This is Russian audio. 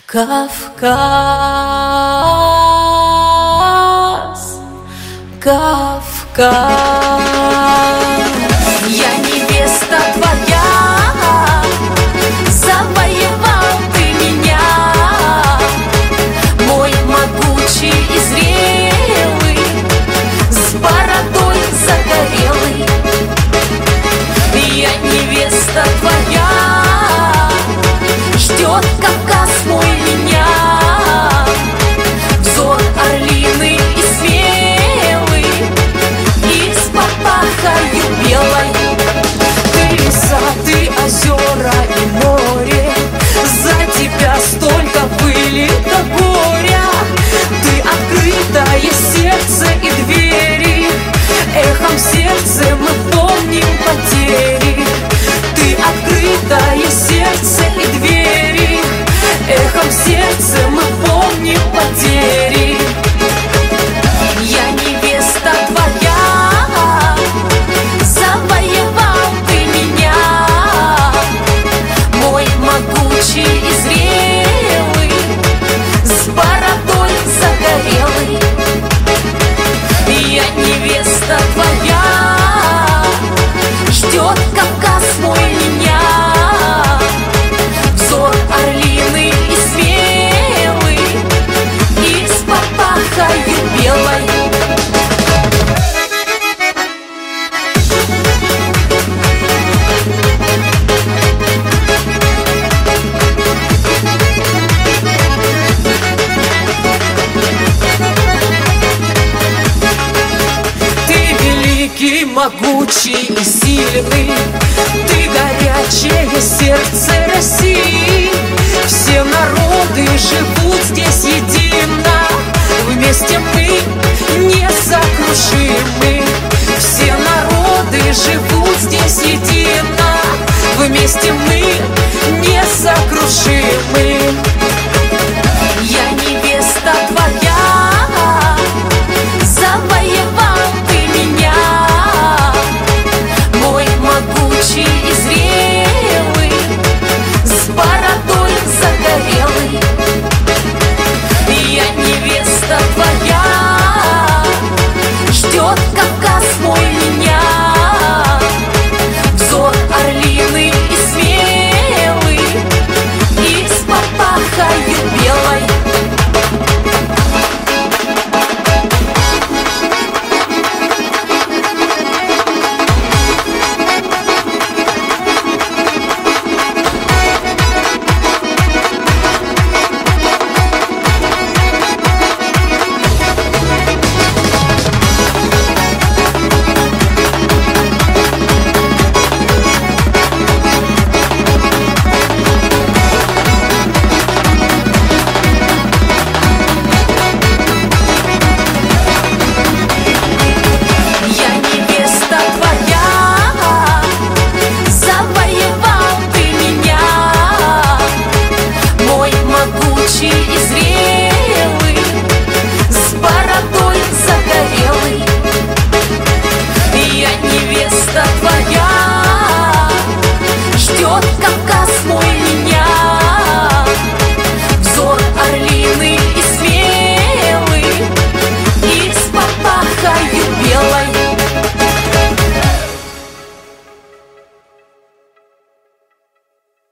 Кавказ, Кавказ. Я невеста твоя, завоевал ты меня, мой могучий и зрелый, с бородой загорелый. Я невеста твоя, ждет Кавказ мой меня, взор орлиный и смелый, и с папахою белой. Ты леса, ты озера и море, за тебя столько пыли да горя. Ты открытое сердце и двери, эхом в сердце мы помним потери. Ты открытое сердце и двери, эхом в сердце мы помним потери. Я невеста твоя, завоевал ты меня, мой могучий и зрелый, с бородой загорелый. Я невеста твоя, ждет Кавказ мой меня, взор орлиный и смелый, и с папахою белой. Могучий и сильный, ты горячее сердце России. Все народы живут здесь едино, вместе мы несокрушимы. Все народы живут здесь едино, вместе мы